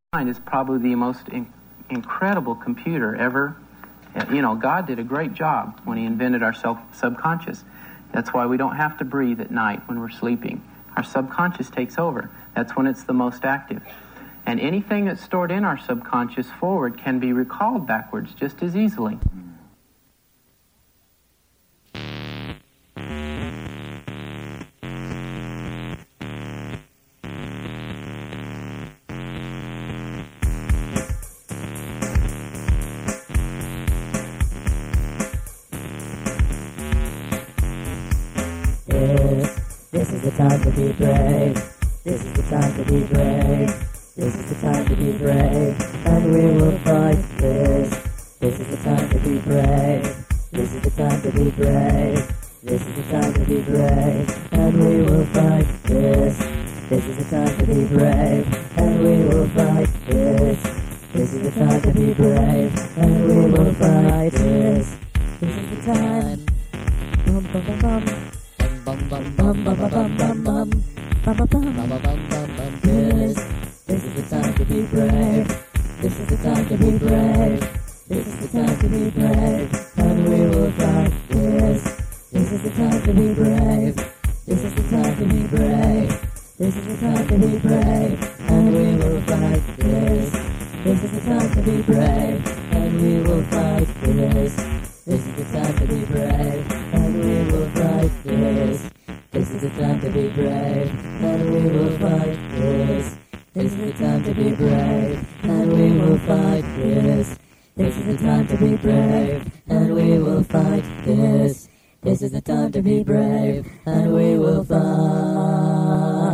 mind is probably the most incredible computer ever. God did a great job when he invented our subconscious. That's why we don't have to breathe at night when we're sleeping. Our subconscious takes over. That's when it's the most active. And anything that's stored in our subconscious forward can be recalled backwards just as easily. This is the time to be brave. This is the time to be brave. This is the time to be brave, and we will fight this. This is the time to be brave. This is the time to be brave. This is the time to be brave, and we will fight this. This is the time to be brave, and we will fight this. This is the time to be brave, and we will fight this. This is the time. Bum bum bum bum. Bum bum bum bum bum bum bum bum bum bum bum. This is the time to be brave. This is the time to be brave. This is the time to be brave, and we will fight this. This is the time to be brave. This is the time to be brave. This is the time to be brave, and we will fight this. This is the time to be brave, and we will fight this. This is the time to be brave, and we will fight this. This is the time to be brave, and we will fight this. This is the time to be brave, and we will fight this. This is the time to be brave, and we will fight this. This is the time to be brave, and we will fight.